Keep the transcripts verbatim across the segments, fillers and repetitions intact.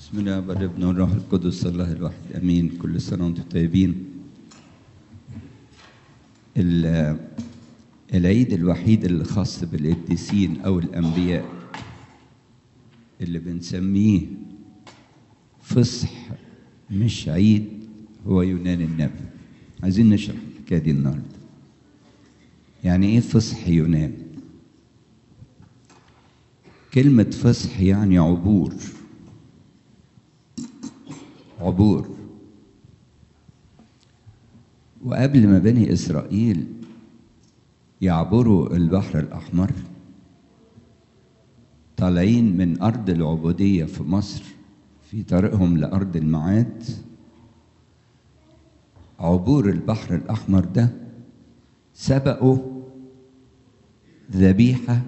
بسم الله والابن والروح القدس الله الواحد امين. كل سنه وانتم طيبين. العيد الوحيد اللي خاص بالقديسين او الانبياء اللي بنسميه فصح مش عيد هو يونان النبي. عايزين نشرح الحكايه دي النهارده. يعني ايه فصح يونان؟ كلمه فصح يعني عبور عبور وقبل ما بني إسرائيل يعبروا البحر الأحمر طالعين من أرض العبودية في مصر في طريقهم لأرض الميعاد، عبور البحر الأحمر ده سبقوا ذبيحة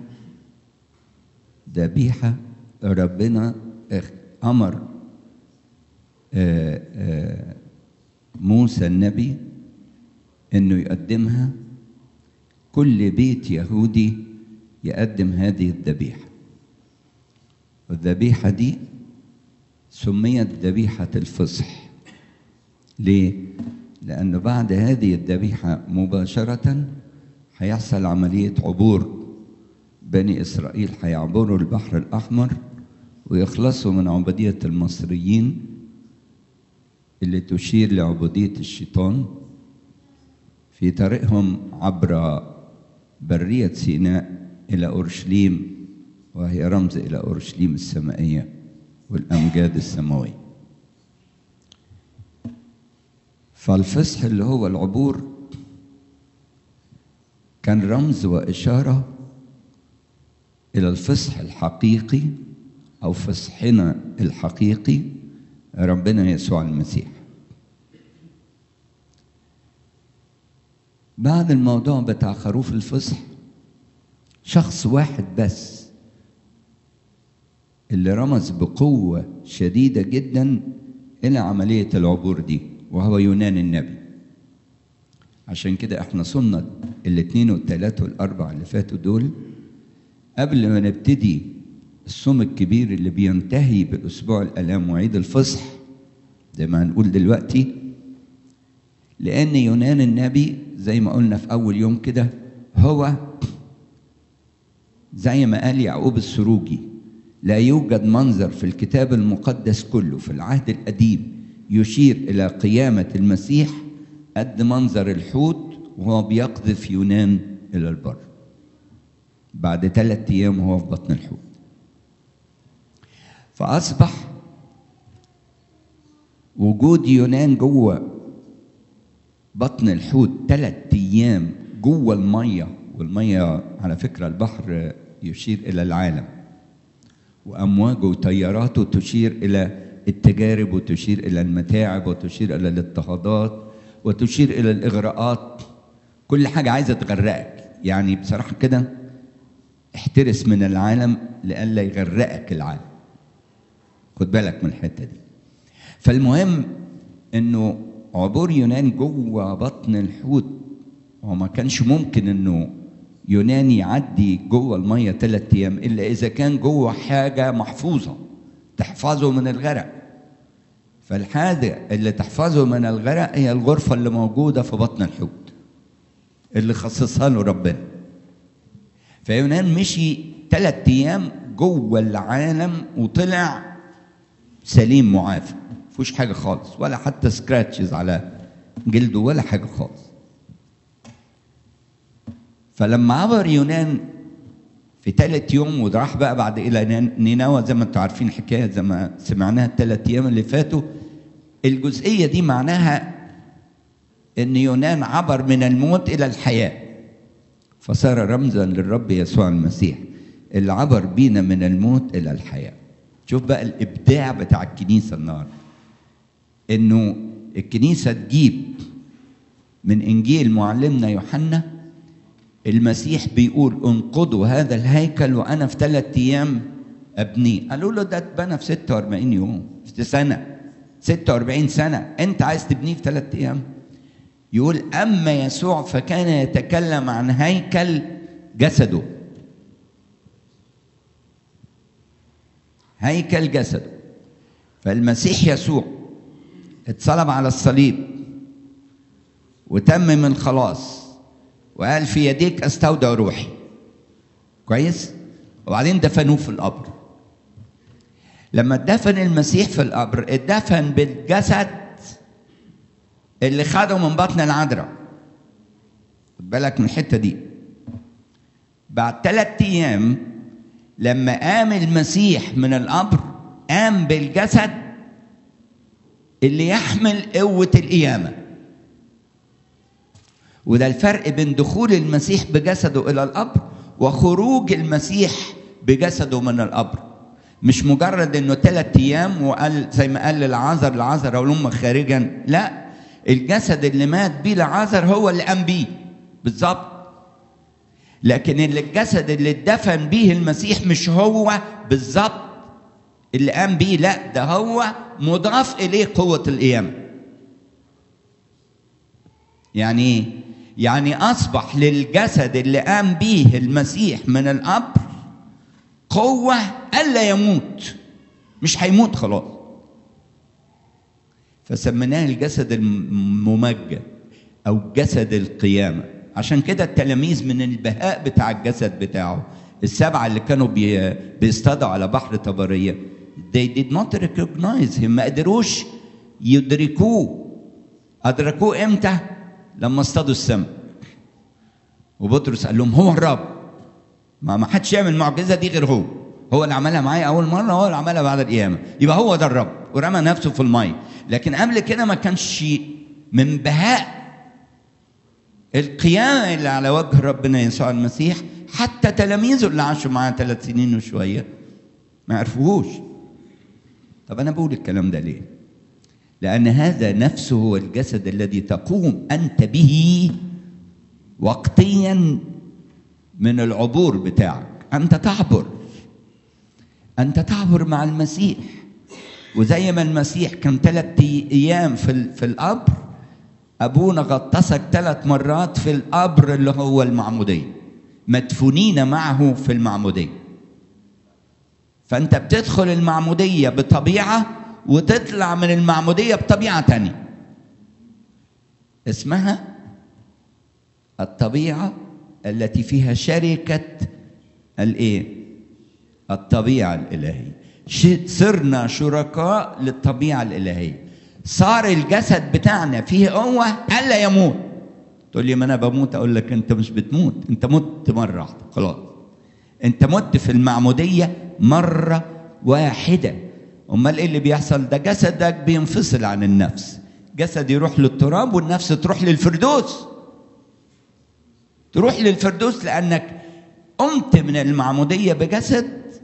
ذبيحة ربنا أمر آآ آآ موسى النبي انه يقدمها. كل بيت يهودي يقدم هذه الذبيحه، والذبيحه دي سميت ذبيحه الفصح. ليه؟ لانه بعد هذه الذبيحه مباشره هيحصل عمليه عبور. بني اسرائيل هيعبروا البحر الاحمر ويخلصوا من عبوديه المصريين اللي تشير لعبودية الشيطان في طريقهم عبر برية سيناء إلى أورشليم، وهي رمز إلى أورشليم السمائية والأمجاد السماوية. فالفصح اللي هو العبور كان رمز وإشارة إلى الفصح الحقيقي أو فصحنا الحقيقي ربنا يسوع المسيح. بعد الموضوع بتاع خروف الفصح شخص واحد بس اللي رمز بقوة شديدة جدا إلى عملية العبور دي، وهو يونان النبي. عشان كده احنا صمنا الاثنين والثلاثة والأربعة اللي فاتوا دول قبل ما نبتدي الصوم الكبير اللي بينتهي بالأسبوع الآلام وعيد الفصح زي ما هنقول دلوقتي. لأن يونان النبي زي ما قلنا في أول يوم كده هو زي ما قال يعقوب السروجي: لا يوجد منظر في الكتاب المقدس كله في العهد القديم يشير إلى قيامة المسيح قد منظر الحوت وهو بيقذف يونان إلى البر بعد ثلاثة أيام وهو في بطن الحوت. فأصبح وجود يونان جوه بطن الحوت ثلاث أيام جوه المية، والمية على فكرة البحر يشير إلى العالم، وأمواجه وتياراته تشير إلى التجارب وتشير إلى المتاعب وتشير إلى الاضطهادات وتشير إلى الإغراءات. كل حاجة عايزة تغرقك. يعني بصراحة كده احترس من العالم لئلا يغرقك العالم. خد بالك من الحته دي. فالمهم انه عبور يونان جوه بطن الحوت، هو ما كانش ممكن انه يونان يعدي جوه الميه ثلاث ايام الا اذا كان جوه حاجه محفوظه تحفظه من الغرق. فالحاجه اللي تحفظه من الغرق هي الغرفه اللي موجوده في بطن الحوت اللي خصصها له ربنا. فيونان مشي ثلاث ايام جوه العالم وطلع سليم معافى، مفيش حاجه خالص، ولا حتى سكراتشز على جلده ولا حاجه خالص. فلما عبر يونان في ثالث يوم وراح بقى بعد الى نينوى زي ما انتم عارفين الحكايه زي ما سمعناها الثلاث ايام اللي فاتوا، الجزئيه دي معناها ان يونان عبر من الموت الى الحياه، فصار رمزا للرب يسوع المسيح اللي عبر بينا من الموت الى الحياه. شوف بقى الابداع بتاع الكنيسه النهارده، انه الكنيسه تجيب من انجيل معلمنا يوحنا المسيح بيقول انقضوا هذا الهيكل وانا في ثلاث ايام ابنيه. قالوا له ده اتبنى في ستة وأربعين يوم في سنه ستة وأربعين سنه، انت عايز تبنيه في ثلاث ايام؟ يقول اما يسوع فكان يتكلم عن هيكل جسده، هيكل جسده. فالمسيح يسوع اتصلب على الصليب وتمم الخلاص وقال في يديك استودع روحي، كويس؟ وبعدين دفنوه في القبر. لما اتدفن المسيح في القبر اتدفن بالجسد اللي خده من بطن العذراء. خد بالك من الحته دي. بعد ثلاث ايام لما قام المسيح من القبر قام بالجسد اللي يحمل قوه القيامه. وده الفرق بين دخول المسيح بجسده الى القبر وخروج المسيح بجسده من القبر. مش مجرد انه ثلاث ايام وقال زي ما قال للعازر العازر ولم خارجا، لا، الجسد اللي مات بيه العازر هو اللي قام بيه بالظبط. لكن اللي الجسد اللي اتدفن بيه المسيح مش هو بالظبط اللي قام بيه، لا، ده هو مضاف اليه قوه القيامه. يعني ايه؟ يعني اصبح للجسد اللي قام بيه المسيح من القبر قوه الا يموت، مش هيموت خلاص. فسميناه الجسد الممجد او جسد القيامه. عشان كده التلاميذ من البهاء بتاع الجسد بتاعه السبعه اللي كانوا بي بيصطادوا على بحر طبريه they did not recognize him، ما قدروش يدركوه. ادركوه امتى؟ لما اصطادوا السمك. وبطرس قال لهم هو الرب. ما ما حدش يعمل المعجزه دي غير هو. هو اللي عملها معايا اول مره، هو اللي عملها بعد القيامه، يبقى هو ده الرب. ورمى نفسه في الميه. لكن قبل كده ما كانش من بهاء القيامه اللي على وجه ربنا يسوع المسيح حتى تلاميذه اللي عاشوا معاه ثلاث سنين وشويه ما عرفوهوش. طب انا بقول الكلام ده ليه؟ لأن هذا نفسه هو الجسد الذي تقوم أنت به وقتيا من العبور بتاعك. أنت تعبر، أنت تعبر مع المسيح. وزي ما المسيح كان ثلاث أيام في في القبر، أبونا غطسك ثلاث مرات في القبر اللي هو المعمودية، مدفونين معه في المعمودية. فأنت بتدخل المعمودية بطبيعة وتطلع من المعمودية بطبيعة تانية اسمها الطبيعة التي فيها شركة الايه؟ الطبيعة الإلهية. صرنا شركاء للطبيعة الإلهية. صار الجسد بتاعنا فيه قوة ألا يموت. تقول لي ما أنا بموت، أقول لك أنت مش بتموت، أنت مت مرة واحدة خلاص. أنت مت في المعمودية مرة واحدة. امال ايه اللي بيحصل؟ ده جسدك بينفصل عن النفس. جسد يروح للتراب والنفس تروح للفردوس. تروح للفردوس لانك قمت من المعموديه بجسد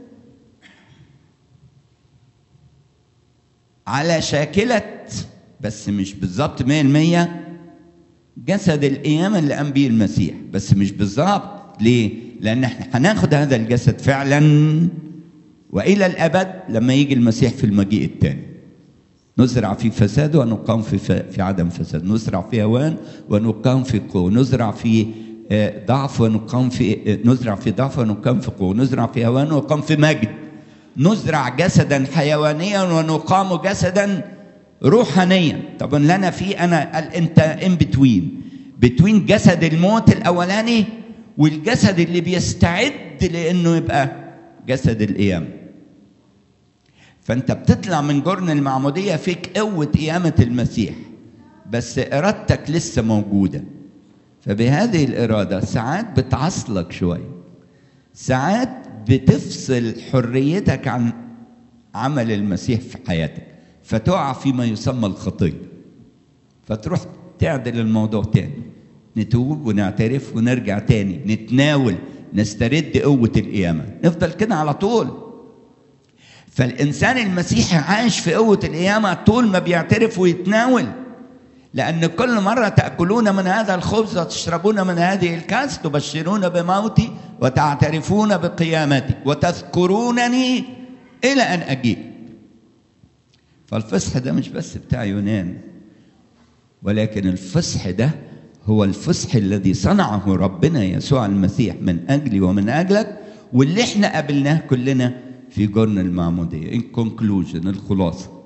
على شاكله، بس مش بالظبط مية بالمية جسد القيامه اللي قام بيه المسيح، بس مش بالظبط. ليه؟ لان احنا هناخد هذا الجسد فعلا وإلى الأبد لما يجي المسيح في المجيء الثاني. نزرع في فساد ونقام في في عدم فساد، نزرع في هوان ونقام في قوة، نزرع في ضعف ونقام في نزرع في ضعف ونقام في قوة، نزرع في هوان ونقام في مجد. نزرع جسدا حيوانيا ونقام جسدا روحانيا. طب اللي أنا فيه أنا قال أنت إن بتوين بتوين جسد الموت الأولاني والجسد اللي بيستعد لأنه يبقى جسد القيامة. فأنت بتطلع من جرن المعمودية فيك قوة قيامة المسيح، بس إرادتك لسه موجودة. فبهذه الإرادة ساعات بتعصلك شوية، ساعات بتفصل حريتك عن عمل المسيح في حياتك، فتقع فيما يسمى الخطية، فتروح تعدل الموضوع تاني، نتوب ونعترف ونرجع تاني نتناول، نسترد قوة القيامة، نفضل كده على طول. فالإنسان المسيحي عايش في قوة القيامة طول ما بيعترف ويتناول. لأن كل مرة تأكلون من هذا الخبز وتشربون من هذه الكأس تبشرون بموتي وتعترفون بقيامتي وتذكرونني إلى أن أجيب. فالفصح ده مش بس بتاع يونان، ولكن الفصح ده هو الفصح الذي صنعه ربنا يسوع المسيح من أجلي ومن أجلك، واللي احنا قابلناه كلنا في جرن المعمودية. In conclusion، الخلاصة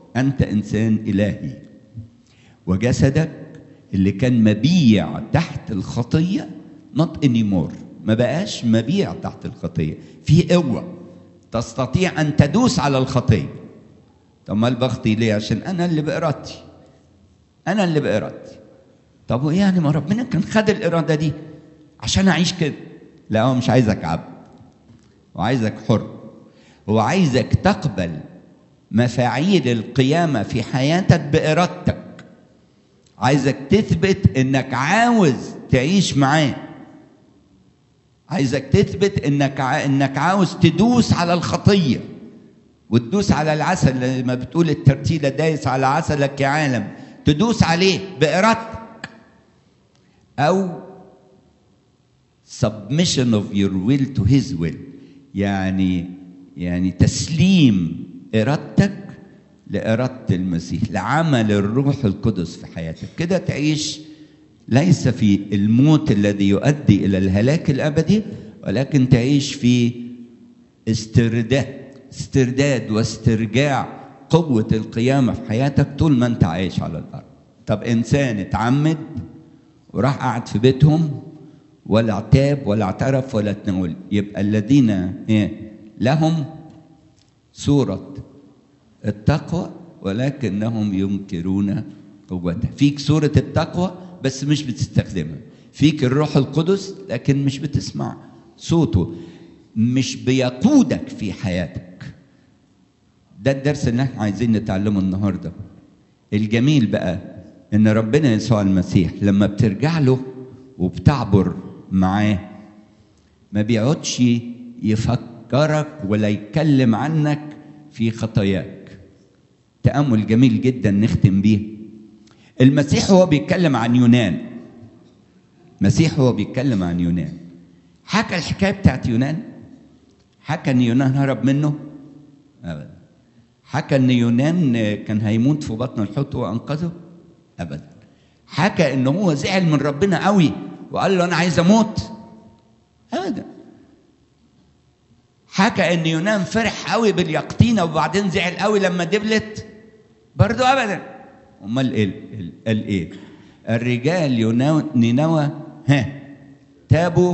أنت إنسان إلهي، وجسدك اللي كان مبيع تحت الخطية not anymore، ما بقاش مبيع تحت الخطية، في قوة تستطيع أن تدوس على الخطية. طب ما بخطي ليه؟ عشان أنا اللي بإرادتي، أنا اللي بإرادتي. طب وإيه يعني؟ ما ربنا كان خد الإرادة دي عشان أعيش كده. لا، هو مش عايزك عبد، وعايزك حر، هو عايزك تقبل مفاعيل القيامة في حياتك بإرادتك، عايزك تثبت إنك عاوز تعيش معاه، عايزك تثبت إنك ع... إنك عاوز تدوس على الخطية وتدوس على العسل، لما بتقول الترتيلة دايس على عسلك يا عالم، تدوس عليه بإرادتك. أو submission of your will to his will، يعني يعني تسليم إرادتك لإرادة المسيح، لعمل الروح القدس في حياتك. كده تعيش ليس في الموت الذي يؤدي إلى الهلاك الأبدي، ولكن تعيش في استرداد استرداد واسترجاع قوة القيامة في حياتك طول ما أنت عايش على الأرض. طب إنسان اتعمد وراح قعد في بيتهم ولا اعتاب ولا اعترف ولا تناول، يبقى الذين إيه؟ لهم صورة التقوى ولكنهم ينكرون قوتها. فيك صورة التقوى بس مش بتستخدمها، فيك الروح القدس لكن مش بتسمع صوته، مش بيقودك في حياتك. ده الدرس اللي احنا عايزين نتعلمه النهارده. الجميل بقى ان ربنا يسوع المسيح لما بترجع له وبتعبر معاه ما بيقعدش يفكرك ولا يتكلم عنك في خطاياك. تأمل جميل جدا نختم بيه. المسيح هو بيتكلم عن يونان، المسيح هو بيتكلم عن يونان، حكى الحكايه بتاعت يونان؟ حكى ان يونان هرب منه؟ ابدا. حكى ان يونان كان هيموت في بطن الحوت وانقذه؟ ابدا. حكى ان هو زعل من ربنا قوي وقال له انا عايز اموت؟ ابدا. حكى ان يونان فرح قوي باليقطينه وبعدين زعل قوي لما دبلت؟ برضه ابدا. امال ايه؟ قال ايه؟ الرجال نينوى ها تابوا.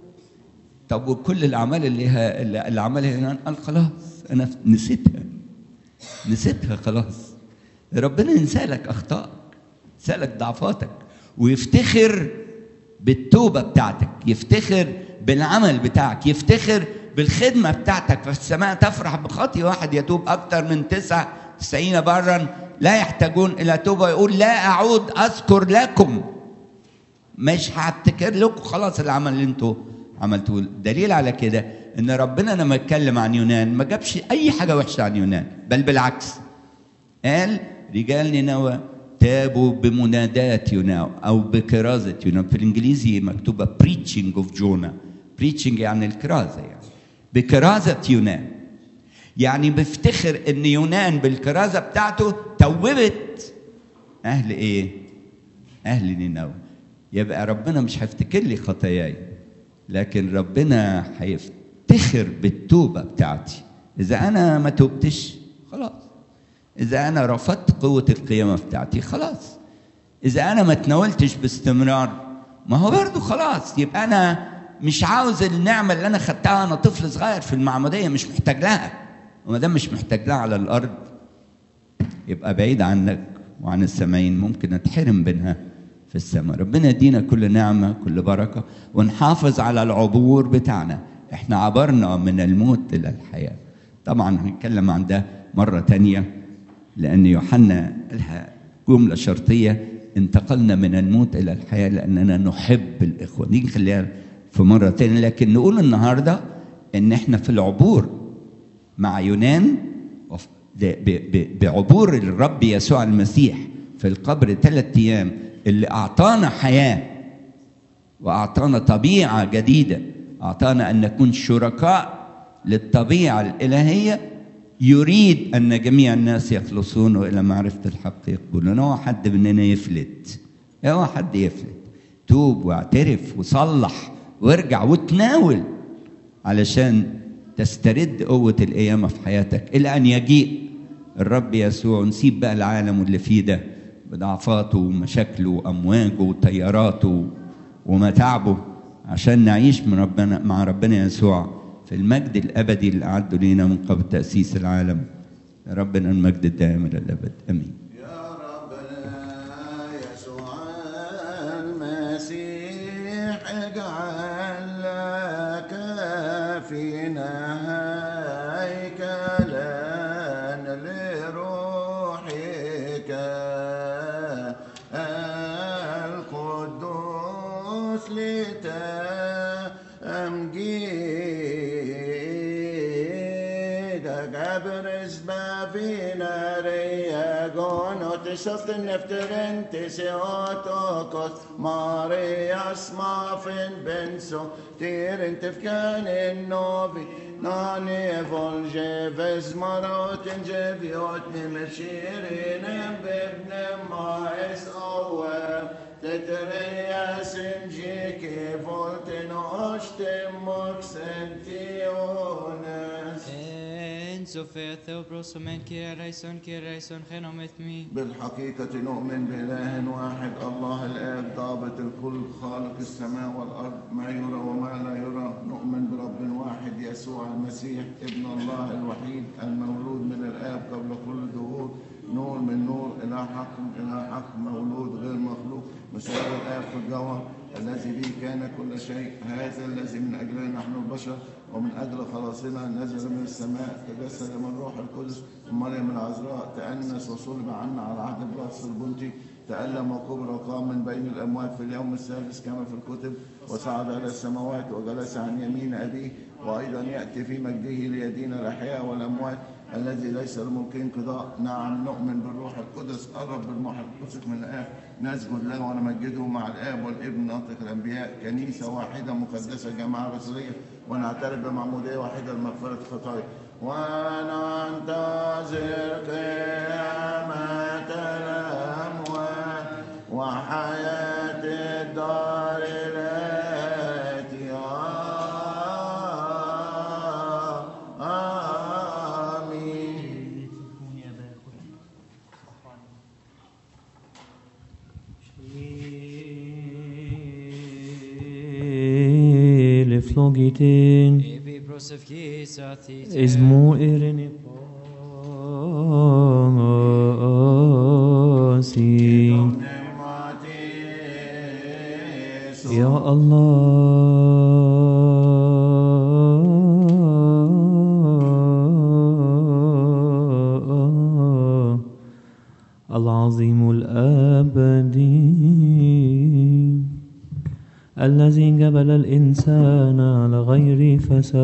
طب وكل الاعمال اللي ها اللي عملها يونان؟ قال خلاص انا نسيتها نسيتها خلاص. ربنا ينسى لك اخطائك، ينسى لك ضعفاتك، ويفتخر بالتوبه بتاعتك، يفتخر بالعمل بتاعك، يفتخر بالخدمه بتاعتك. ففي السماء تفرح بخطي واحد يتوب اكثر من تسعة وتسعين برا لا يحتاجون الى توبه. يقول لا اعود اذكر لكم، مش هفتكر لكم خلاص العمل اللي انتوا عملتوه. دليل على كده ان ربنا لما اتكلم عن يونان ما جابش اي حاجه وحشه عن يونان، بل بالعكس قال رجال نينوى تابوا بمنادات يونان او بكرازه يونان. في الانجليزي مكتوبه preaching of Jonah. preaching يعني الكرازه، يعني بكرازه يونان، يعني بيفتخر ان يونان بالكرازه بتاعته توبت اهل ايه؟ اهل نينوى. يبقى ربنا مش هيفتكر لي خطاياي، لكن ربنا هيفتخر بالتوبه بتاعتي. اذا انا ما توبتش خلاص، اذا انا رفضت قوه القيامه بتاعتي خلاص، اذا انا ما تناولتش باستمرار ما هو برضه خلاص. يبقى انا مش عاوز النعمه اللي انا خدتها انا طفل صغير في المعموديه، مش محتاج لها. وما دام مش محتاج لها على الارض يبقى بعيد عنك وعن السماين، ممكن اتحرم بينها في السماء. ربنا يدينا كل نعمه كل بركه، ونحافظ على العبور بتاعنا. احنا عبرنا من الموت الى الحياه. طبعا هنتكلم عن ده مره تانية، لان يوحنا قالها جمله شرطيه: انتقلنا من الموت الى الحياه لاننا نحب الاخوه. دي نخليها في مره تانية، لكن نقول النهارده ان احنا في العبور مع يونان بعبور الرب يسوع المسيح في القبر ثلاث ايام، اللي اعطانا حياه واعطانا طبيعه جديده، اعطانا ان نكون شركاء للطبيعه الالهيه. يريد ان جميع الناس يخلصون والى معرفه الحق يقبلون. هو حد مننا يفلت؟ هو حد يفلت؟ توب واعترف وصلح وارجع وتناول علشان تسترد قوة القيامة في حياتك إلى أن يجيء الرب يسوع، ونسيب بقى العالم واللي فيه ده بضعفاته ومشاكله وأمواجه وتياراته ومتاعبه، عشان نعيش من ربنا مع ربنا يسوع في المجد الأبدي اللي أعده لينا من قبل تأسيس العالم. ربنا المجد الدائم إلى الأبد، آمين. يا ربنا يسوع المسيح اجعل لك فينا هيكلا لروحك القدوس لتمجيدك. ابرز بابنا رياغون وتشفت النفترين تسيوتوكوس مارياس مافين بنسو تيرين تفكان النوبي ناني فولجيفز مروت جيفيوت نمشيرين بابن مايس أوام تترياس جيكي فولتن أشتم مكسنتيونس. Enzo fete prosumen kiraison kiraison genometmi. بالحقيقة نؤمن بإله واحد الله الآب ضابط الكل خالق السماء والأرض ما يرى وما لا يرى. نؤمن برب واحد يسوع المسيح ابن الله الوحيد المولود من الآب قبل كل دهور، نور من نور، إلى حق إلى حق، مولود غير مخلوق، مساوي الآب في الجوهر، الذي به كان كل شيء. هذا الذي من أجلنا نحن البشر ومن أجل خلاصنا نزل من السماء، تجسد من روح القدس ومريم العذراء، تأنس وصلب عنا على عهد بلاطس البنطي، تألم وكبر وقام من بين الأموات في اليوم الثالث كما في الكتب، وصعد إلى السماوات وجلس عن يمين أبيه، وأيضا يأتي في مجده ليدين الأحياء والأموات الذي ليس لملك انقضاء. نعم نؤمن بالروح القدس الرب الموحد القدس من الآب، نسجد له ونمجده مع الآب والابن ناطق الأنبياء، كنيسة واحدة مقدسة جماعة رسولية، ونعترف بمعمودية واحدة لمغفرة الخطايا، وننتظر قيامة الأموات وحياة الدار التي آمين. Leflogitin Ebi prosevki satite. izmu irini pasi. Ya Allah العظيم الأبدي الذي جبل الإنسان على غير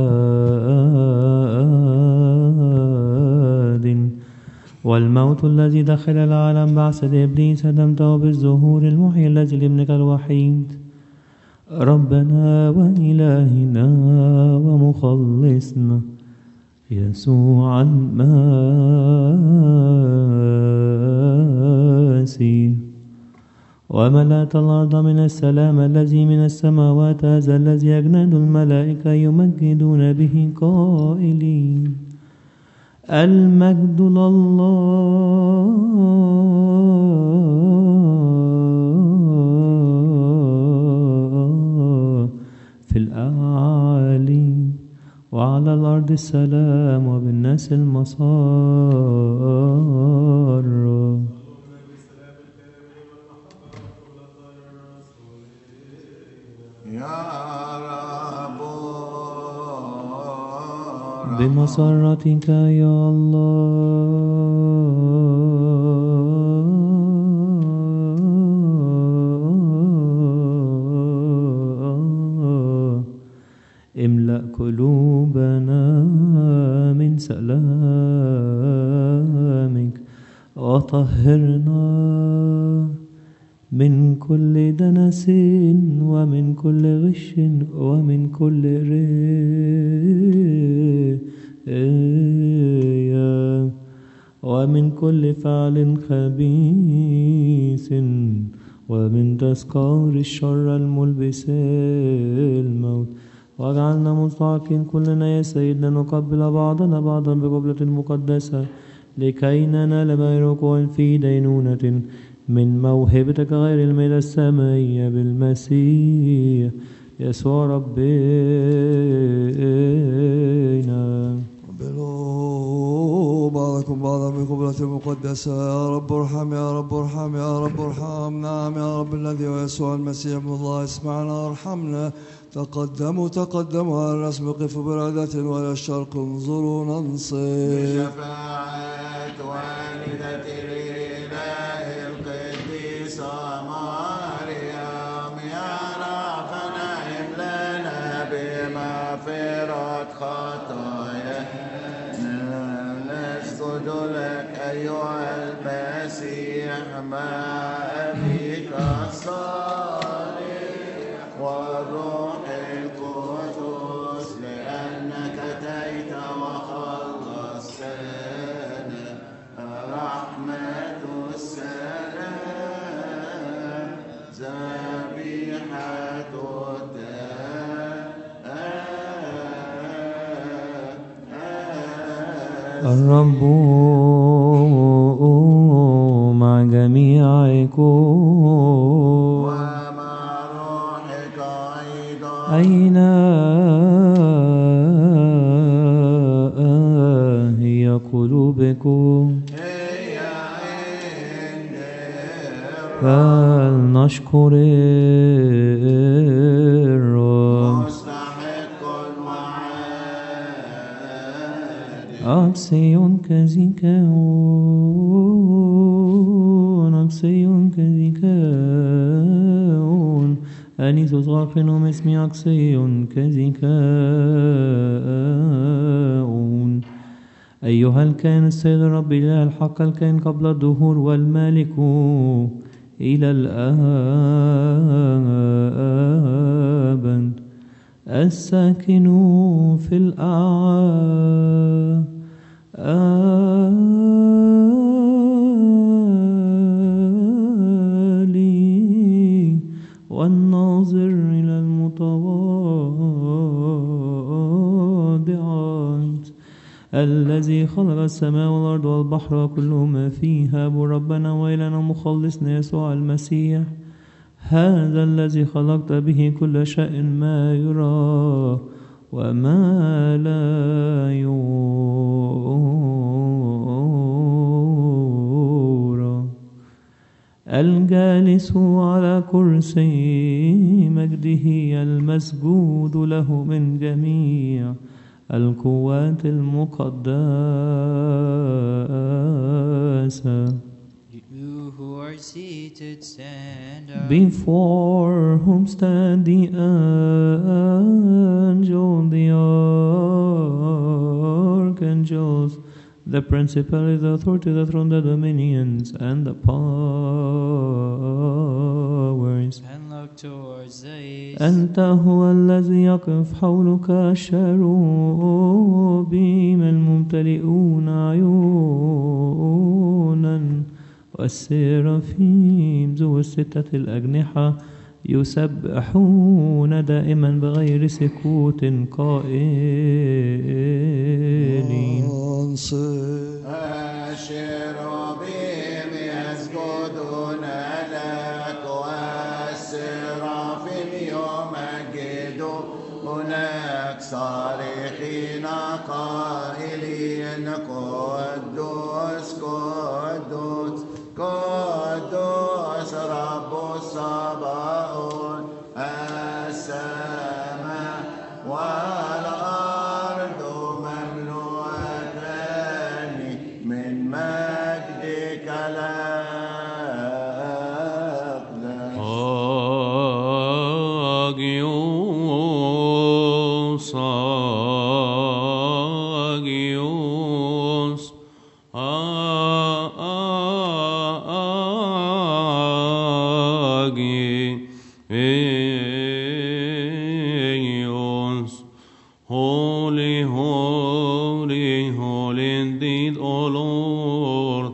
فساد، والموت الذي دخل العالم بعث إبليس دمته بالظهور المحيي الذي لابنك الوحيد ربنا وإلهنا ومخلصنا يسوع المسيح، وملأت الأرض من السلام الذي من السماوات، هذا الذي أجناد الملائكة يمجدون به قائلين المجد لله في الأعالي، وعلى الأرض السلام، وبالناس المسار. يا رب بمسرتك يا الله املأ قلوبنا من سلامك، وطهرنا من كل دنس ومن كل غش ومن كل رياء ومن كل فعل خبيث ومن تذكار الشر الملبس الموت. واجعلنا مستحقين كلنا يا سيدنا نقبل بعضنا بعضا بقبلة مقدسة لكي ننال غير وقوع في دينونة من موهبتك غير الميلة السمائية بالمسيح يسوع ربنا. قبلوا بعضكم بعضا بقبلة المقدسة. يا رب ارحم يا رب ارحم يا رب ارحم. نعم يا رب الذي ويسوع المسيح ابن الله اسمعنا وارحمنا. تقدموا تقدموا على الرسم قفوا برعدة ولا الشرق انظروا ننصر. بشفاعة والدة الإله القديسة مريم يا ربنا املنا بمغفرة خطايانا. نسجد لك أيها المسيح مع أبيك الصالح والروح القدس لأنك أتيت وخلصتنا. رحمة السلام ذبيحة الرب مع جميعكم ومع روحك أيضا. أين هي قلوبكم؟ هي عند الرب. فلنشكر الرب. مستحق وعادل. أكسيون كزيكاون أكسيون كزيكاون أنيس صاخن اسمي أكسيون كزيكاون. أيها الكائن السيد الرب إله الحق الكائن قبل الدهور والمالك إلى الأبد الساكن في الأعالي والناظر إلى المتواضعات الذي خلق السماء والأرض والبحر وكل ما فيها. أبو ربنا وإلهنا مخلصنا يسوع المسيح هذا الذي خلقت به كل شيء ما يرى وما لا يرى. الجالس على كرسي مجده المسجود له من جميع القوات المقدسة. You who are seated, stand up. Before whom stand the angels, the archangels, the principalities, the authority, the throne, the dominions, and the powers. And look towards the east. أنت هو الذي يقف حولك الشروبيم الممتلئون عيونا والسرافيم ذو الستة الأجنحة يسبحون دائما بغير سكوت قائلين. الشرابيم يسجدون لك والسرافيم يمجدونك صارخين قائلين قدوس قدوس قدوس رب الصباؤون. السماء والأرض مملوءتان من مجدك الأقدس. Agios, Agios, Agios. Holy, holy, holy indeed, O Lord,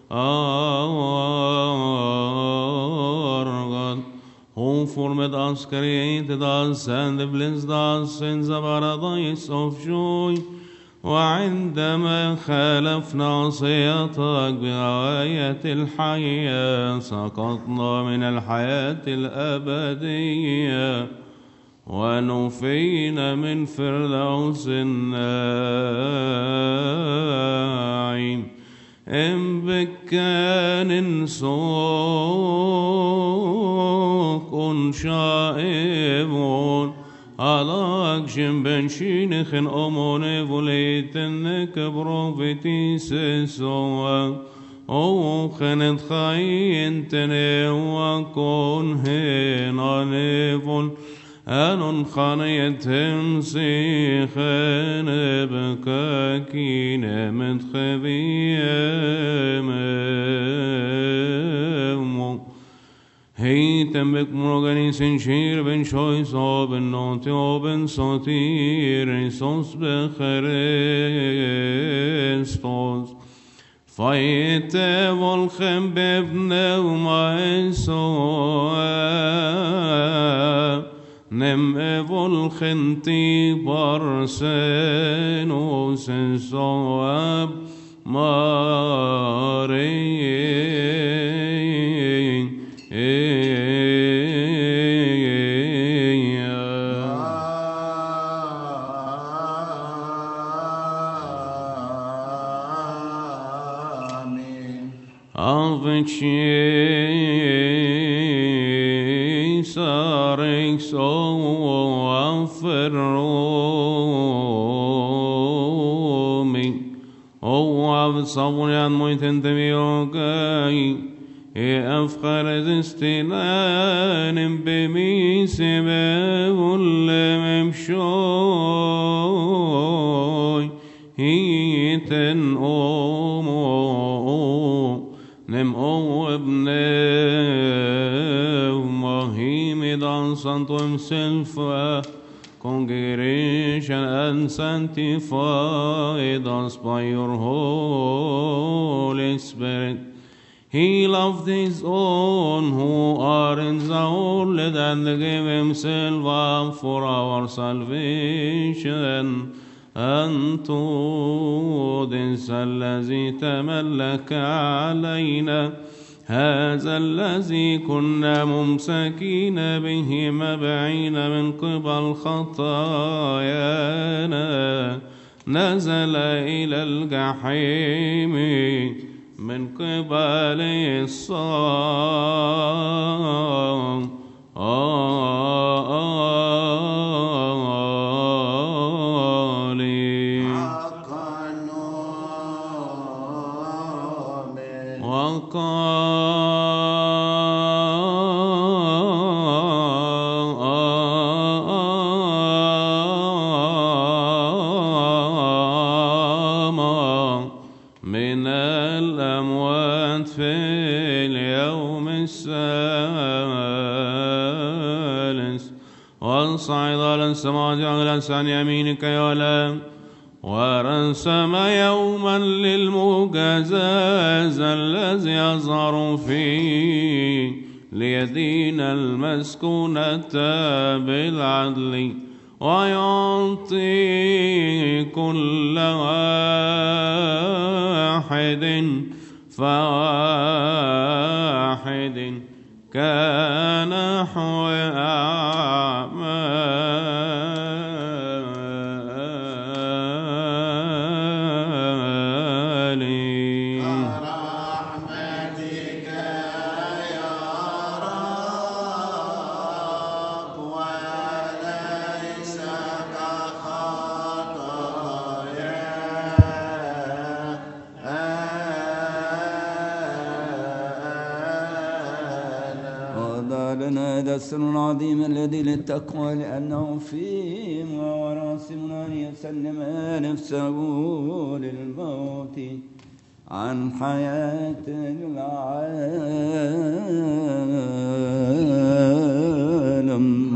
our God, who formed us, created us, and blessed us in the paradise of joy وعندما خالفنا وصيتك برواية الحياة سقطنا من الحياة الأبدية ونفينا من فردوس النعيم. إن بكان سوق شائبون Alakşim ben şinixin omone voletennek profetis sova o khanet khayentene wa kon henanevol anon khanetem si khanebkakine met khaviyem Heitem bek morganisin şir ben şoys oben note oben sotir sos becherestos Fayete volchem bebne umaesoa Nem volchenti barsenos soab Marei Avci sarek so aferromi O avsavunian moitentemi ogai E afkar zistilanim b'misime ullem shoy hiten omo nem o ebne mahim dan santo himself congregation and sanctified us by your Holy Spirit. He loved his own who are in the world and gave himself up for our salvation. أنتو دنس الذي تملك علينا هذا الذي كنا ممسكين به مبعين من قبل خطايانا نزل إلى الجحيم من قبل الصام من الأموات في اليوم الثالث والصعد على السماوات وجلس عن يمينك يا لام ورسم يوما للمجازات الذي يظهر فيه ليدين المسكونة بالعدل ويعطي كل واحد فواحد كان نحو السر العظيم الذي للتقوى لأنه فيه وراسمنا يسلم نفسه للموت عن حياة العالم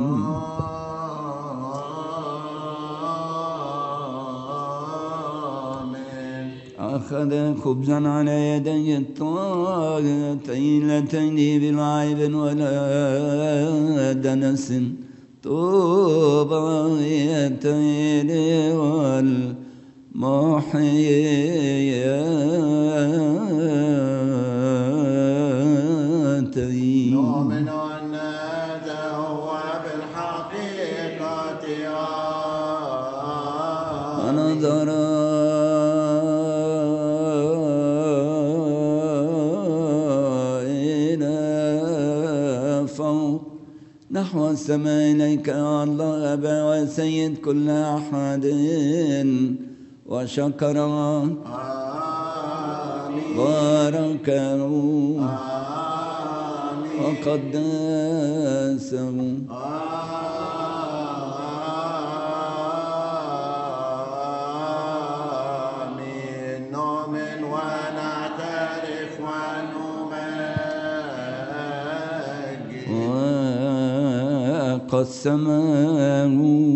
أخذ خبزا على يدي الطاغتين بالعيب ولا دنس طوبى يتين محياتي. نؤمن أن هذا هو بالحقيقة ونظر إلى فوق نحو السماء إليك يا الله أبا وسيد كل أحد وشكر آمين باركه آمين وقدسه آمين. نؤمن ونعترف ونمجد وقسمه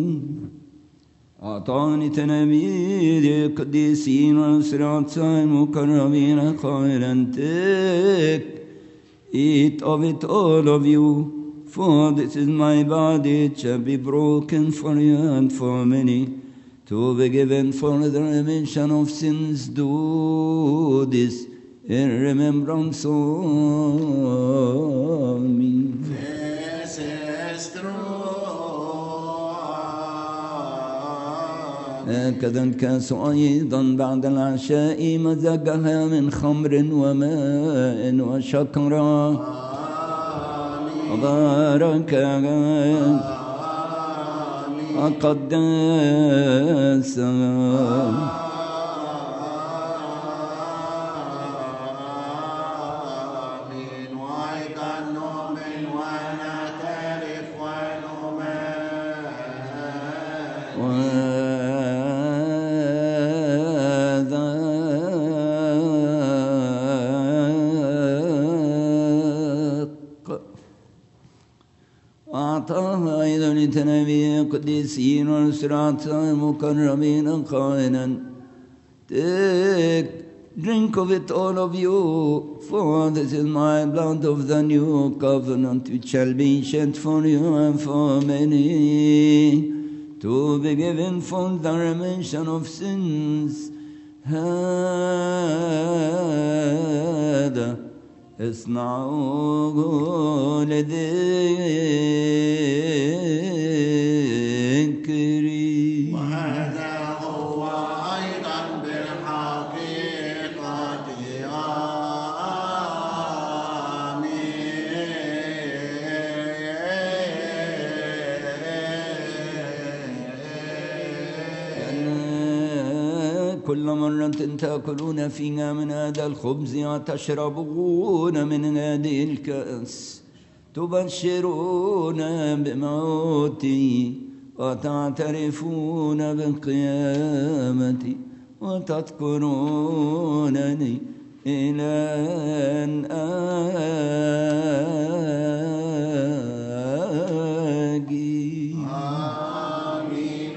أعطاني تلاميذ القديسين وأسرات المكرمين قائلا take eat of it all of you, for this is my body, it shall be broken for you and for many, to be given for the remission of sins. Do this in remembrance of me. This is true. هكذا الكاس أيضا بعد العشاء مزجها من خمر وماء وشكرا وباركها وقدسها آمين. وأيضا نؤمن ونعترف ونمجد وهذا أعطاها أيضا لتلاميذ القديسين والأسرات المكرمين قائلا take drink of it all of you, for this is my blood of the new covenant which shall be shed for you and for many, to be given for the remission of sins. هذا اصنعوه لذكري. وهذا هو أيضا بالحقيقة آمين. كل مرة تأكلون فيها من هذا الخبز وتشربون من هذه الكأس تبشرون بموتي وتعترفون بقيامتي وتذكرونني إلى أن آجي. آمين.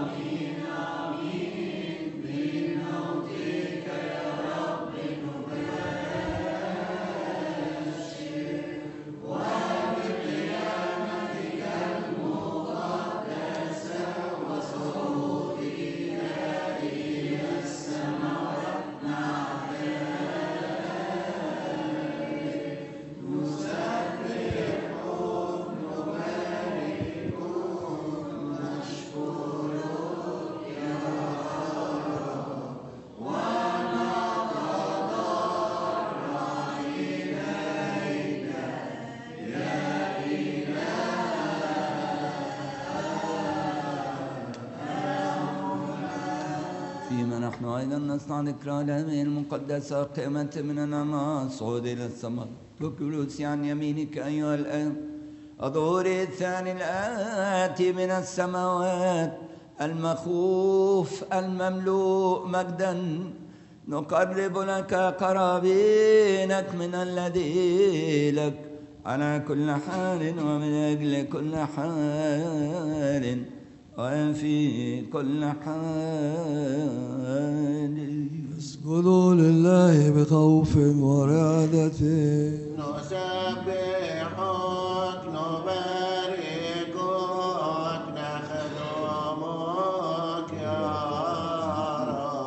فيما نحن أيضا نصنع ذكرى الأمين المقدسة قيمة من النار صعود إلى السماء وجلوسي عن يمينك أيها الآب الظهور الثاني الآتي من السماوات المخوف المملوء مجدا نقرب لك قرابينك من الذي لك على كل حال ومن أجل كل حال وفي كل حال. اسجدوا لله بخوف ورعدة نسبحك نباركك نخدمك يا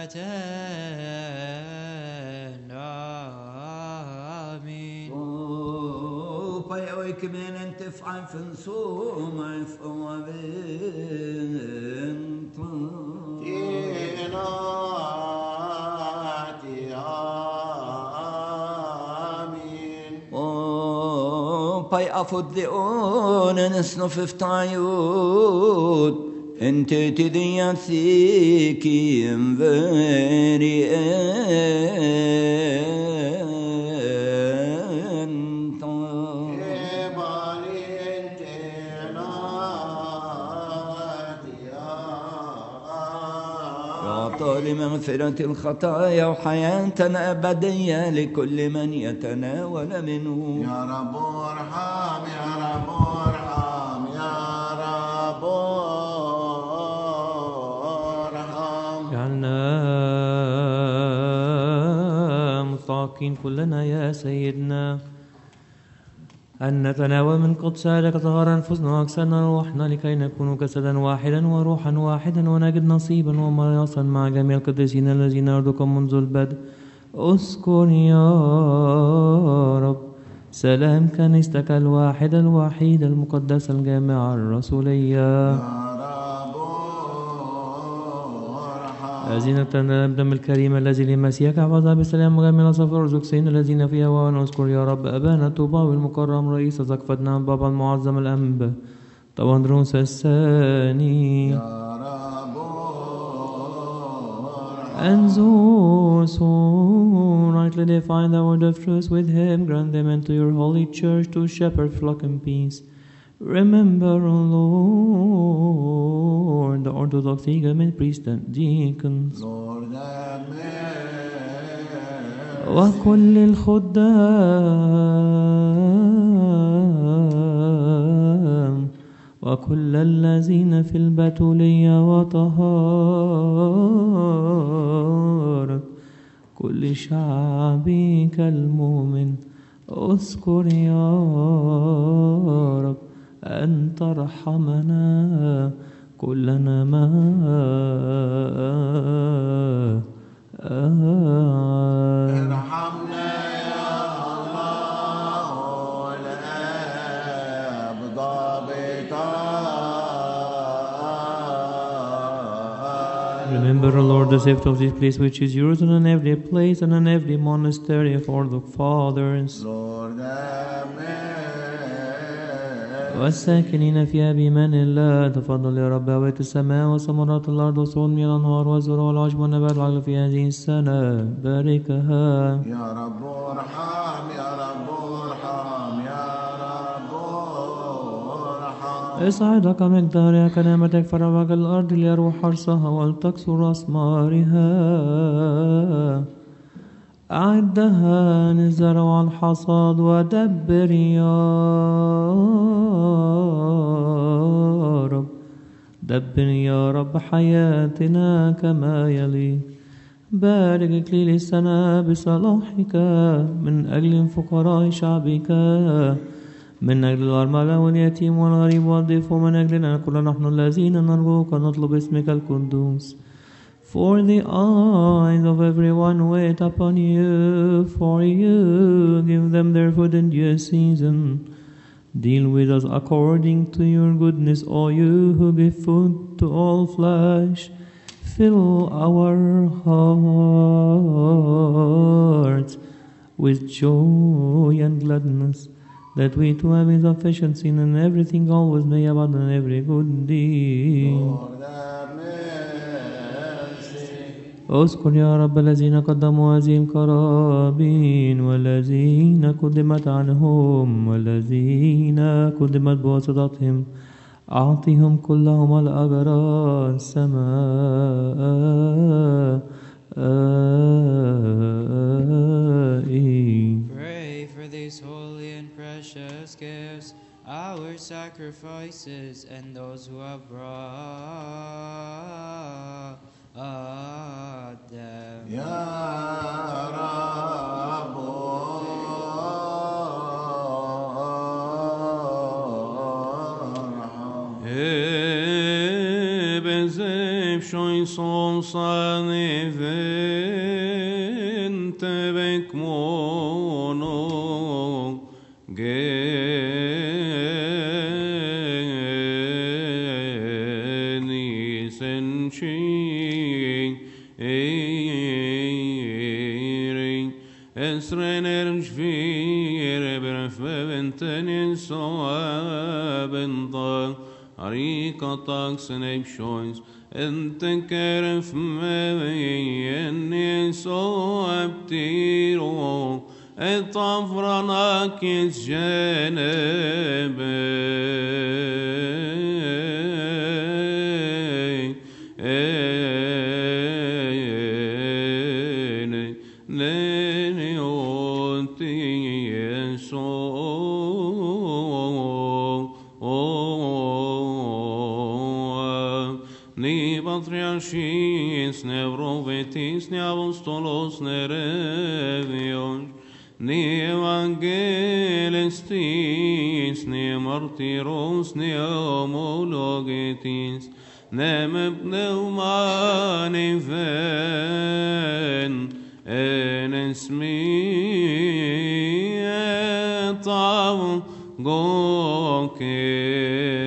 آمين. Pai oi que menen te fai funso mai fo avento. تيناتي آمين. Oh, pai afud li on nesno fiftayud. Inte tidiya thiki veri ento. إبالين تيناتي آمين. أعطى لمغفرة الخطايا وحياة أبدية لكل من يتناول منه. يا رب ارحم يا رب ارحم يا رب ارحم. جعلنا مستحقين كلنا يا سيدنا أن نتناول من قدسك طهر أنفسنا وأجسادنا وروحنا لكي نكون جسدا واحدا وروحا واحدا ونجد نصيبا وميراثا مع جميع القديسين الذين يرضوكم منذ البدء. اذكر يا رب سلام كنيستك الواحدة الوحيدة المقدسة الجامعة الرسولية. يا رب ارحم. الذين تنال بدم الكريم الذي لمسيحك احفظها بسلام وجميع الصفر الرزقين الذين فيها ونذكر يا رب أبانا طوباوي المكرم رئيس زكفتنا بابا المعظم الأنبا طبندروس الثاني. يا رب ارحم. And those who rightly define the word of truth with him, grant them into your holy church to shepherd flock in peace. Remember, O Lord, the Orthodox eagle priests and deacons. Lord have mercy. وكل الخدام وكل الذين في البتولية وطهارة كل شعبك المؤمن. اذكر يا رب أن ترحمنا كلنا ما ارحمنا يا الله الآب ضابطا. Remember, O Lord, the safety of this place which is yours, and in every place and in every monastery for the fathers Lord have mercy. والساكنين فيها بإيمان الله. تفضل يا رب هوية السماء وثمرات الأرض وصول من الأنهار والزرع والعشب والنبات والعقل في هذه السنة باركها. يا رب ارحم يا رب ارحم يا رب ارحم. اسعدك مقدارها كنعمتك فروج الأرض ليروح حرثها ولتكثر أثمارها. أعدها للزرع والحصاد ودبر يا رب دبر يا رب حياتنا كما يلي. بارك إكليل السنة بصلاحك من أجل الفقراء شعبك، من أجل الأرملة واليتيم والغريب والضيف، ومن أجلنا كل نحن الذين نرجوك نطلب اسمك القدوس. For the eyes of everyone wait upon you, for you give them their food in due season. Deal with us according to your goodness, O you who give food to all flesh. Fill our hearts with joy and gladness, that we too have sufficiency in everything always may abound in every good deed. Lord have mercy. اذكر يا رب الذين قدموا هذه القرابين، والذين قدمت عنهم، والذين قدمت بواسطتهم. أعطهم كلهم الأجر السماء. Pray for these holy and precious gifts, our sacrifices, and those who have brought them. يا رب ارحم. Ebeze nefshoin somsane vente bekmono geni senchi eiring esrener jvir berf venten soabenta Arikatak senepshoins ente keref meyen so aptiro et afranakis genebe ene nene oti so Patriarchis nevrovetis ne apostolos ne revios ne evangelistis ne martyros ne homologetis ne pneumani ven enesmi etav goke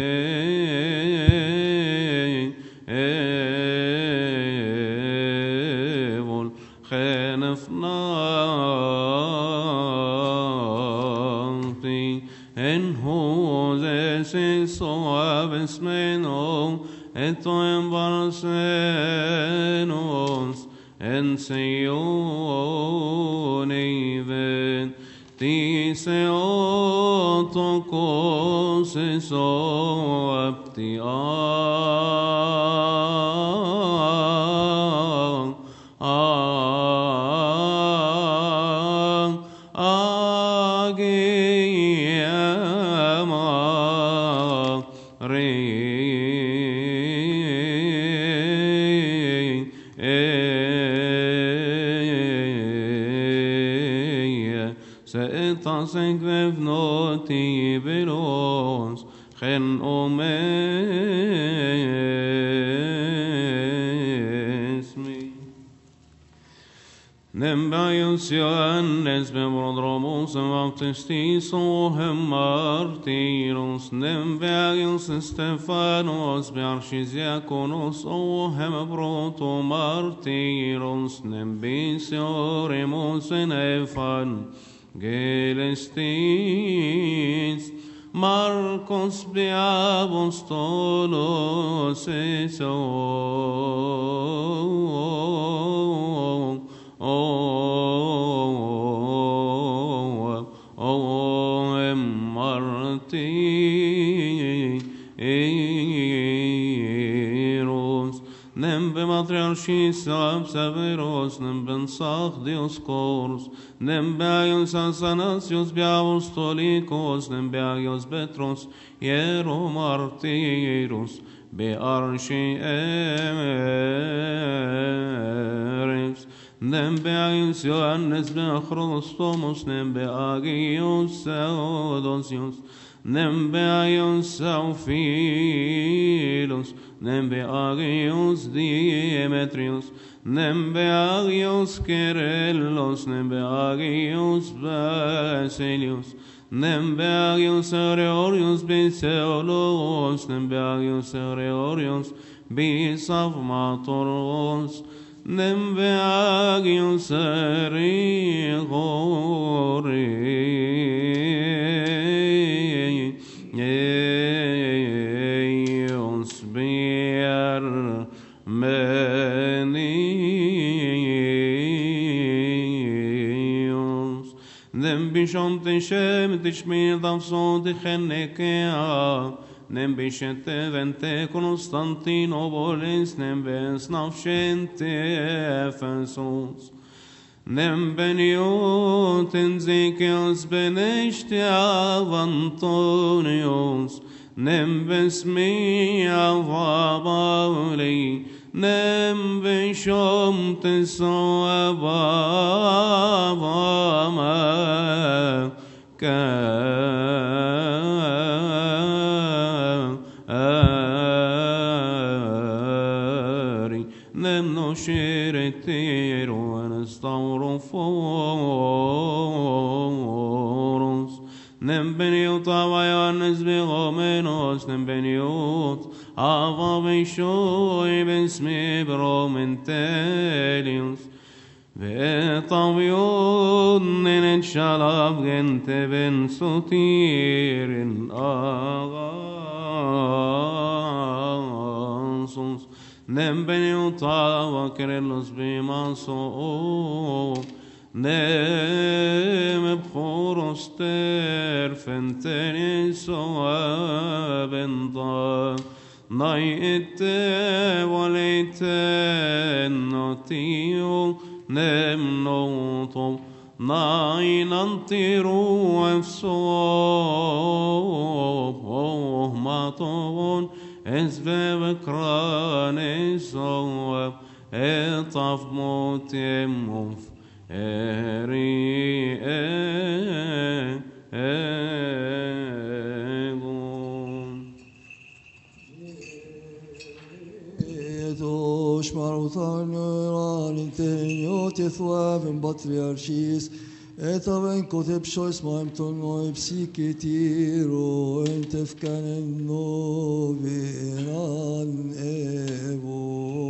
Meno et oem varsenos en Sione ven tise otokos so apti Segvevnoti velos gen omesmi Nembaios Ioannes bebrodromos baptistis ohem martyros Nembaios Stefanos bearchisiakonos ohem proto martyros Nembis oremos en Ephan Gelestis Marcos Apostolos eso o martyros Nembe matriarchis abseveros nemben sach Dioscoros nembe aios Athanasios Apostolikos nembe aios Petros hieromartyros be archi eres nembe aios Ioannes ben Chrysostomos nembe aios Theodosios nembe aios Theophilos nembe aios Demetrios nembe aios Kerellos nembe aios Basilios nembe aios Areorios Biseolos nembe aios Areorios Bisavmatoros nembe aios Eios bier menios nem bishom teshem tishmir davson techenekea nem bishete vente Constantinopolis nem bes nafshente Ephesus nem beniot Ezekiels beneshtiav Antonios nem besmi avabali nem bishom tesoabama نمنشر كتير ونستغرفورس نمبنيوت ويونس بغومينوس نمبنيوت أفا بشوي باسمي برومنتاليوس بطبيون نتشالب جنت بن سطير أغاصوص نمبنيوت وكريلوس بمنصو نم بخورستر فنتنس وابنطا نايت وليت نوتيو نم نوتو ناي ننطرو افسوب اوه ماتون اسباب كراني صوب اطف موت موف اري اغون Edosh marutan ran tenyo tethwaven patriarchis etaven koteb shois maim tono psikitiro entefkanen noviran evo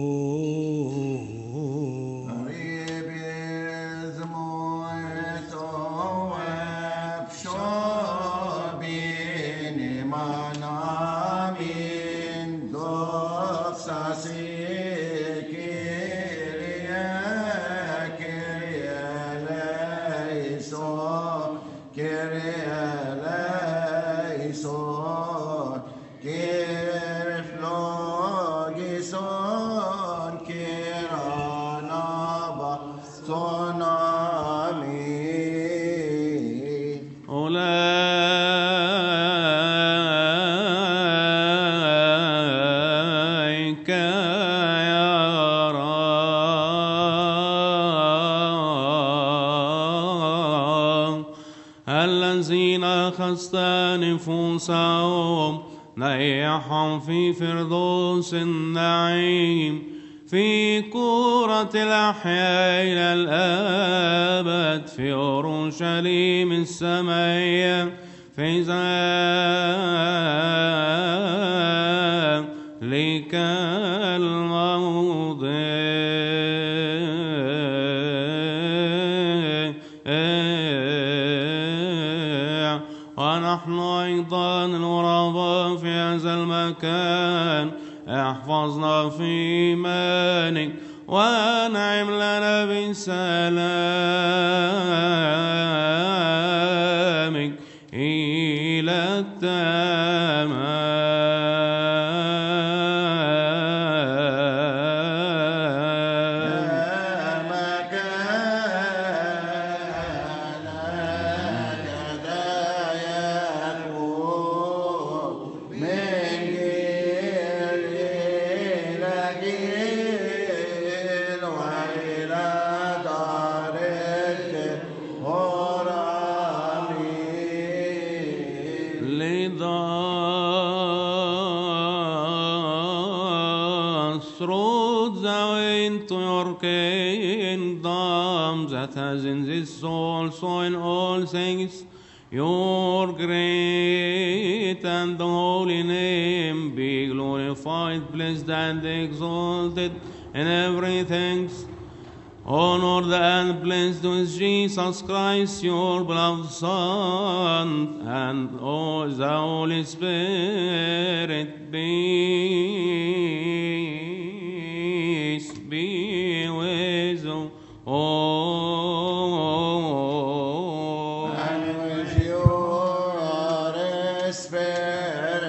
نفوسهم نيحهم في فردوس النعيم في كرة الأحياء إلى الأبد في أورشليم السمائية في ذلك الموضع ونحن أيضا الغرباء في هذا المكان احفظنا في إيمانك وانعم لنا بسلامك إلى التمام that has in this soul, so in all things, your great and holy name be glorified, blessed and exalted in everything. Honored and blessed with Jesus Christ, your beloved Son, and all the Holy Spirit, peace be with you. Oh, and with your spirit.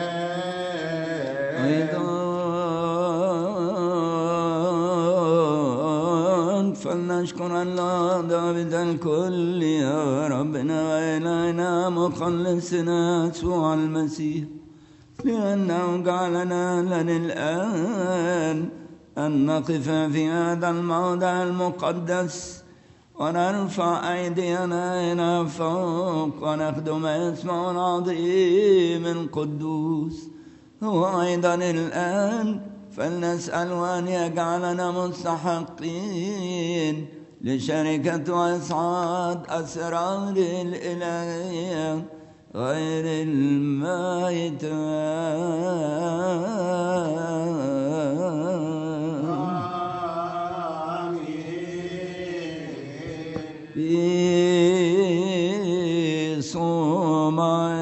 أيضا فلنشكر الله داود الكل يا ربنا وإلهنا مخلصنا يسوع المسيح لأنه جعلنا لنا الآن أن نقف في هذا الموضع المقدس ونرفع أيدينا إلى فوق ونخدم اسمه العظيم القدوس هو أيضا الآن فلنسأل أن يجعلنا مستحقين لشركة وإسعاد أسرار الإلهية غير الميت. في صومع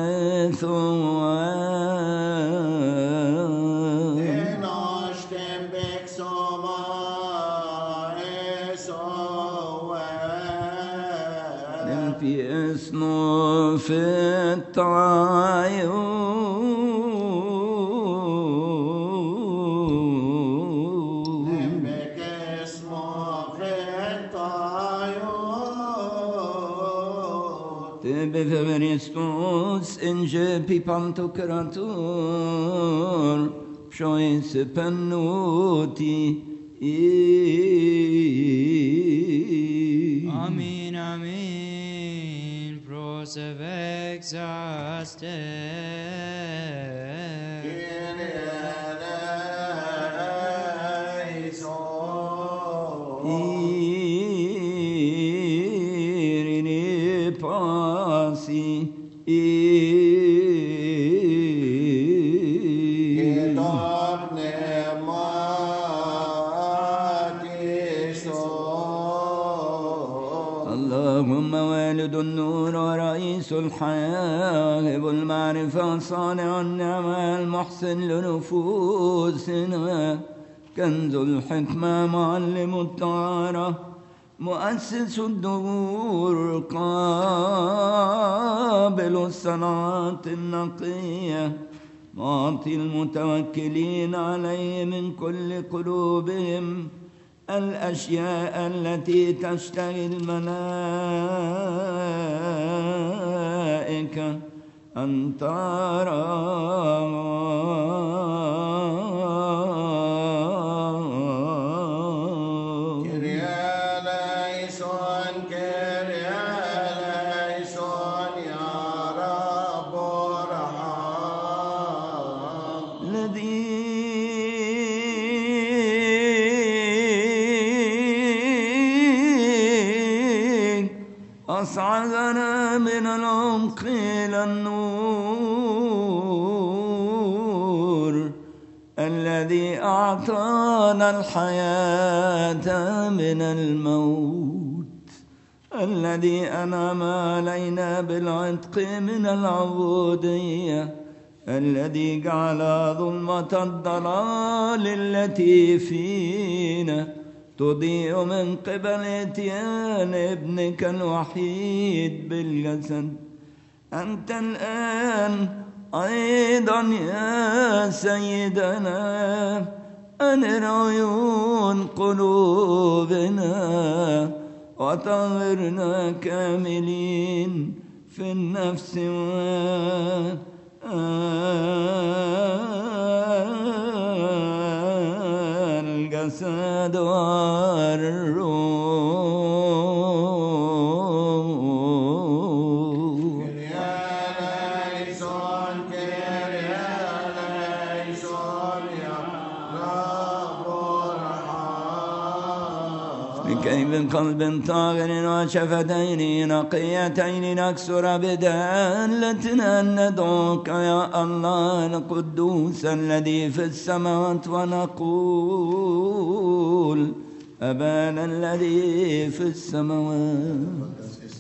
في صنوف الطيور بفريستوس إنجي بيبانتوكراتور بشويس بنوتي. Amen, amen. Pros of exhausted. Irini pasi اللهم والد النور ورئيس الحياة هب المعرفة صانع النعمة المحسن لنفوسنا كنز الحكمة معلم الطهارة مؤسس الدهور قابل الصنعات النقية معطي المتوكلين عليه من كل قلوبهم الأشياء التي تشتهي الملائكة أن تراها. أصعدنا من العمق إلى النور الذي أعطانا الحياة من الموت الذي أنعم علينا بالعتق من العبودية الذي جعل ظلمة الضلال التي فينا تضيء من قبل اتيان ابنك الوحيد بالجسد. أنت الآن أيضا يا سيدنا أنر عيون قلوبنا وطهرنا كاملين في النفس والجسد والروح. لكي بقلب طاهر وشفتين نقيتين نكسر بدالتنا أن ندعوك يا الله القدوس الذي في السماوات ونقول أبانا الذي في السماوات.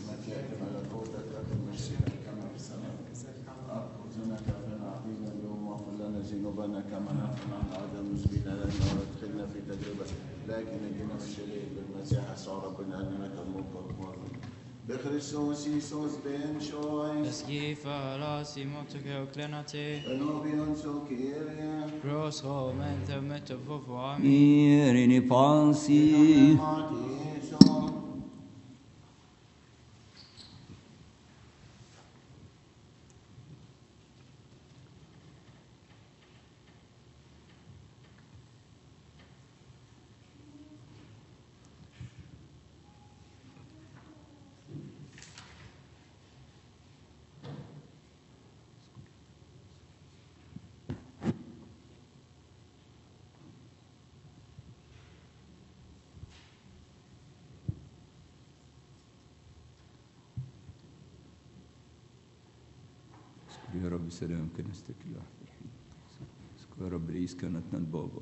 بخريستوس يسوس بن شوي Esquifa la simotoke oklenate. Enobion sokiria Pros homen themetofofo amen. Irini pasi Matiso يا رب سلام كنيستك الواحد الحين يا رب رئيس كانتنا البابا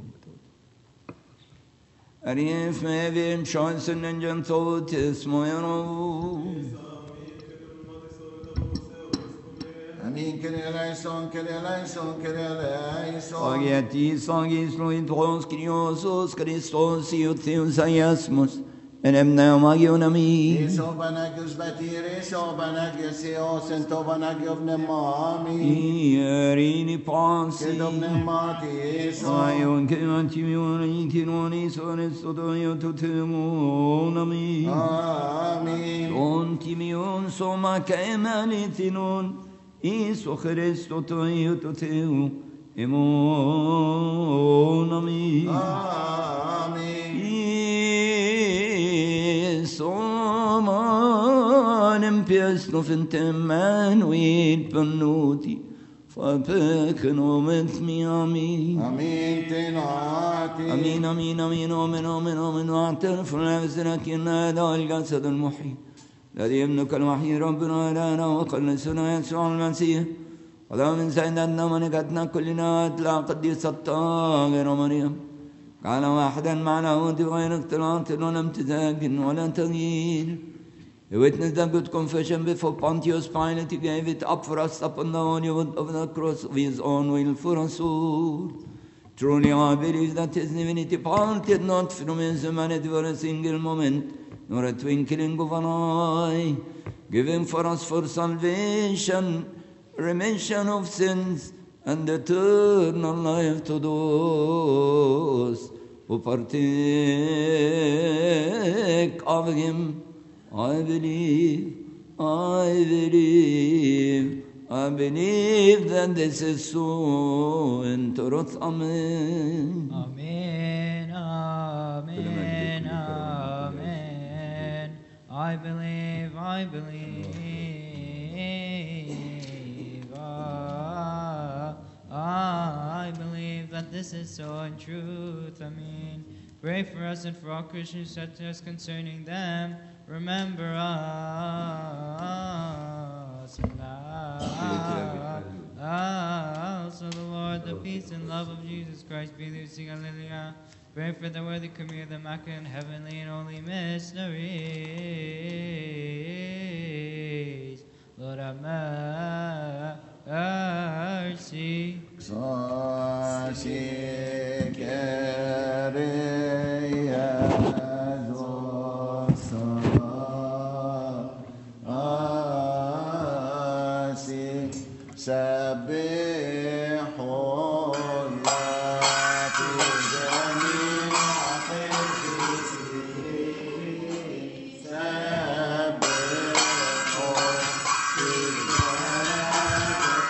أريف ما بين شانس ننجن صوت اسمه يا رب Amin, Kyrie eleison, Kyrie eleison, Kyrie eleison. Ageti sagis lointros Kyrios Christos Iotheus Iasmus Enemna Magionami Iso banagius batir, iso banagius eos, ento banagiov nemami. Ierini Pansi Kedom nemati, iso. Aion Kevantimion Itinoni Sones Sodoio Tutemonami Amin. Don Timion Soma Kaemanitinon Iso Christo Toio Toteu Emonami Amin. Soman empiesno finteman wid penoti fabeken omet mi amin Amin, tenati. amin amin amin amin amin amin واعترف لنفسك ان هذا الجسد المحيي الذي يملك الوحي ربنا لنا وخلصنا يسوع المسيح ولا من سيدنا منكتنا كلنا اطلع قديس الطاهر مريم كان واحدا معنا غير اختلاط ولا امتزاج ولا تغيير. You witness the good confession before Pontius Pilate. He gave it up for us upon the holy wood of the cross of his own will for us all. Truly I believe that his divinity parted not from his humanity for a single moment, nor a twinkling of an eye. Give him for us for salvation, remission of sins, and eternal life to those who partake of him. I believe, I believe, I believe that this is so in truth. Amen. Amen, amen, amen. I believe, I believe. Ah, I believe that this is so in truth. Amen. Pray for us and for all Christians such as concerning them. Remember us now. Also the Lord, the peace and love of Jesus Christ be with you. Hallelujah. Pray for the worthy communion of the Immaculate and heavenly and holy mysteries. Lord have mercy. سبحوا الله في جميع قدسه سبحوا في جلال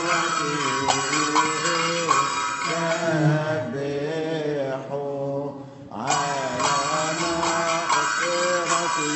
قوته سبحوا على مغفرته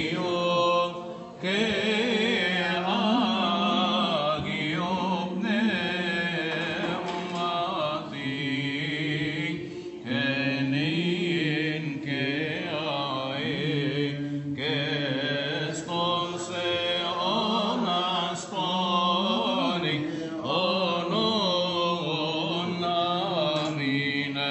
Ke agio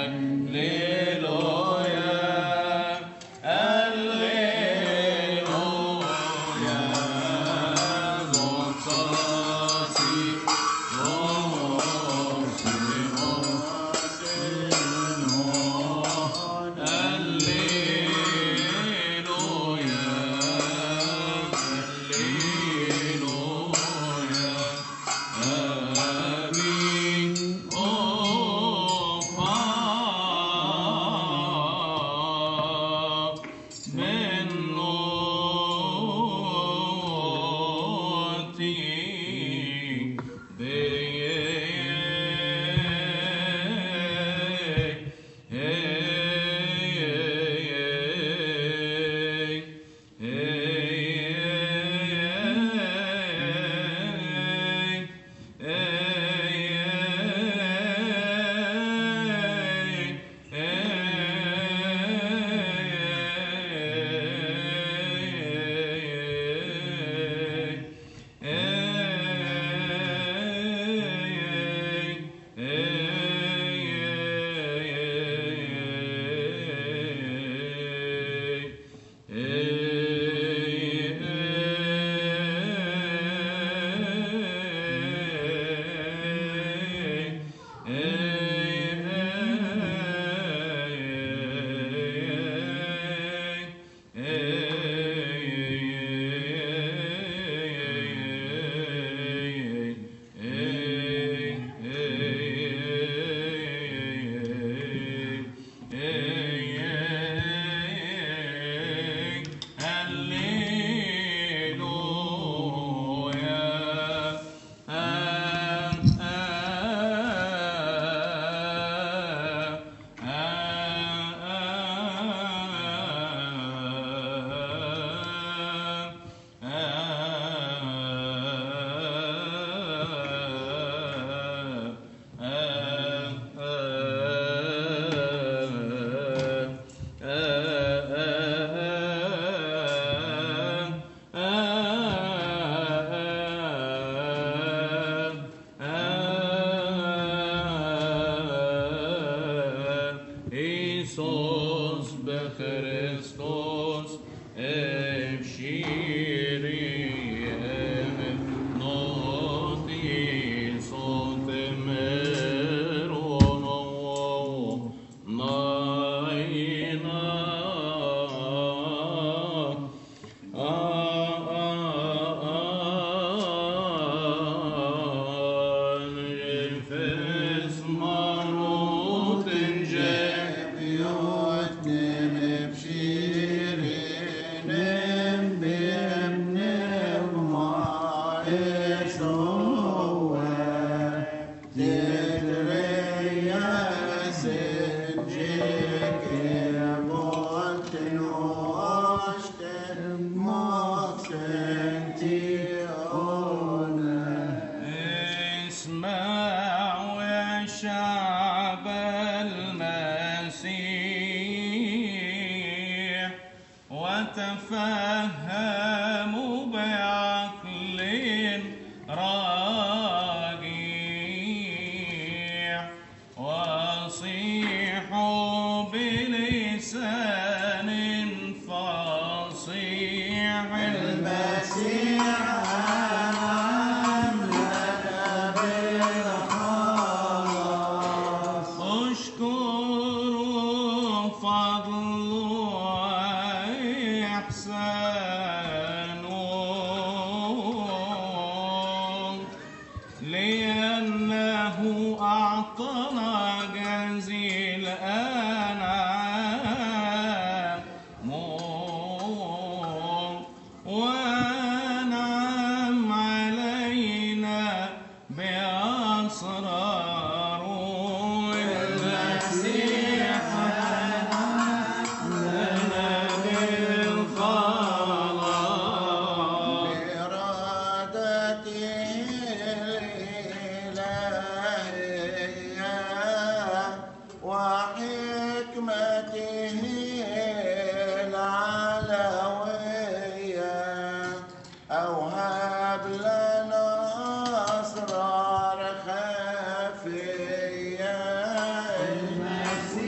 أسرار خفية المسيح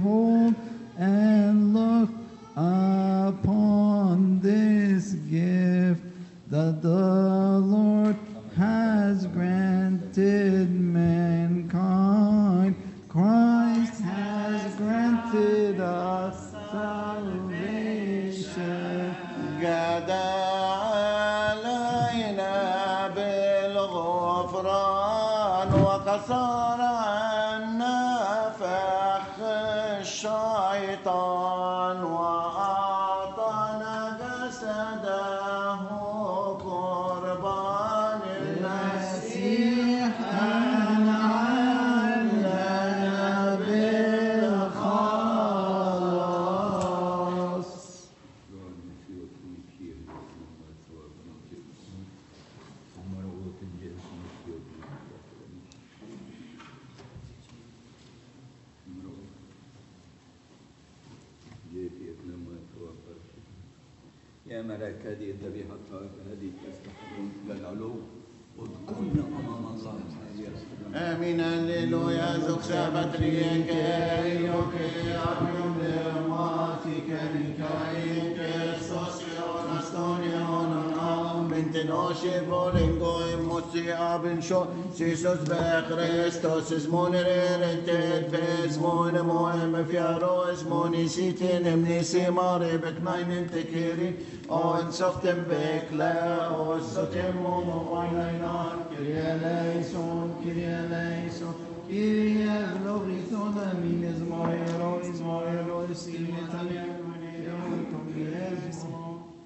behold and look upon this gift that the Lord has granted mankind. Christ has granted us salvation. قد علينا بالغفران وقصر عنا فخ الشيطان وأعطانا جسده قربان المسيح أنعمنا بالخلاص. يا ملاك هذه الذبيحة الطاهرة هذه تستحقون إلى العلو اذكرنا أمام الله. آمين هللويا زوج سابت ريك أيوك أبيم لرماتك نكايك سوسيون أستونيون أم بنت نوشي بولينغوي موسي أبن شو سيسوس بخريستوس اسمون ريرنتد فاسمون مهم فيارو اسمون سيتين منيسي ماري بكناين تكيري أو انسفتم بكلا أو ستم وموينان كريا ليسون كريا ليسون كريا غلوريثون من إزمايرو إزمايرو إسكيمتان يومكم بيزمون.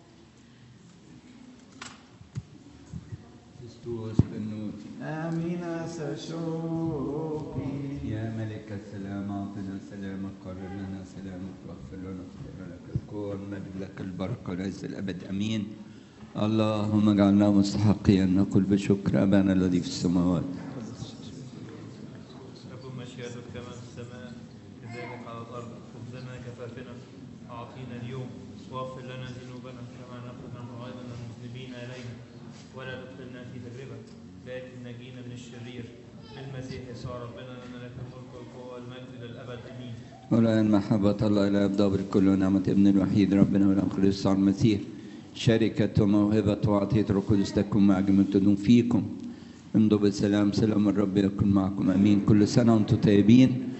كريستوس بالنور. آمين سشوقي. يا ملك السلام أعطنا سلامك قرر لنا سلامك واغفر لنا خطايانا لك الكون مجد لك البركة والعز الأبد أمين. اللهم اجعلنا مستحقين أن نقول بشكر أبانا الذي في السماوات. تكن مشيئتك كما في السماء كذلك على الأرض. خبزنا كفافنا أعطينا اليوم واغفر لنا ذنوبنا كما نغفر نحن أيضا المذنبين إلينا ولا تدخلنا في تجربة لكن نجينا من الشرير بالمسيح يسوع ربنا لنا لك الملك والقوة والمجد إلى الأبد آمين. والآن محبة الله إلى أبدا بالكل ونعمة ابن الوحيد ربنا والأخ يسوع المسيح شركة وموهبة وعطية القدس تكون مع جميع تدوم فيكم. امضوا بالسلام. سلام الرب يكن معكم. امين. كل سنه وانتم طيبين.